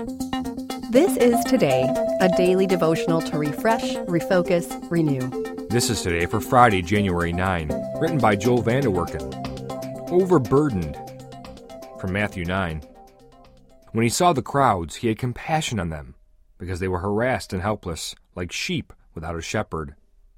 This is Today, a daily devotional to refresh, refocus, renew. This is Today for Friday, January 9, written by Joel Vanderwerken. Overburdened, from Matthew 9. When he saw the crowds, he had compassion on them, because they were harassed and helpless, like sheep without a shepherd.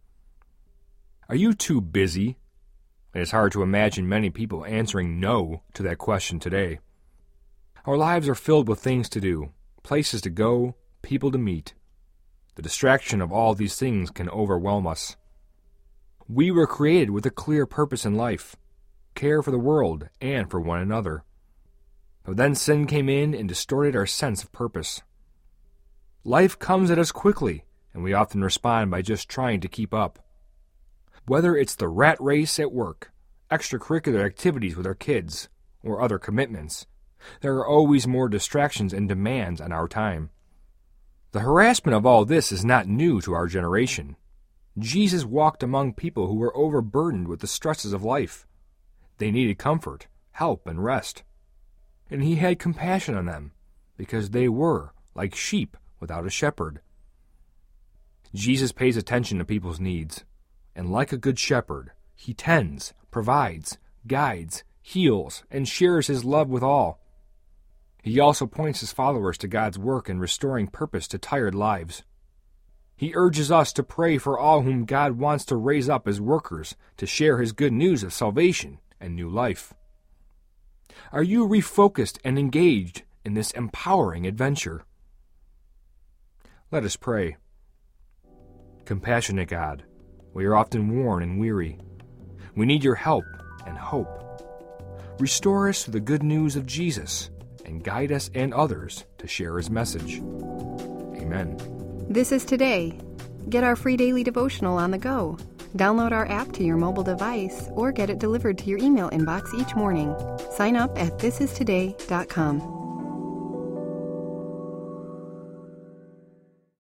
Are you too busy? It is hard to imagine many people answering no to that question today. Our lives are filled with things to do, places to go, people to meet. The distraction of all these things can overwhelm us. We were created with a clear purpose in life, care for the world and for one another. But then sin came in and distorted our sense of purpose. Life comes at us quickly, and we often respond by just trying to keep up. Whether it's the rat race at work, extracurricular activities with our kids, or other commitments, there are always more distractions and demands on our time. The harassment of all this is not new to our generation. Jesus walked among people who were overburdened with the stresses of life. They needed comfort, help, and rest. And he had compassion on them, because they were like sheep without a shepherd. Jesus pays attention to people's needs, and like a good shepherd, he tends, provides, guides, heals, and shares his love with all. He also points his followers to God's work in restoring purpose to tired lives. He urges us to pray for all whom God wants to raise up as workers to share his good news of salvation and new life. Are you refocused and engaged in this empowering adventure? Let us pray. Compassionate God, we are often worn and weary. We need your help and hope. Restore us to the good news of Jesus and guide us and others to share his message. Amen. This is Today. Get our free daily devotional on the go. Download our app to your mobile device or get it delivered to your email inbox each morning. Sign up at thisistoday.com.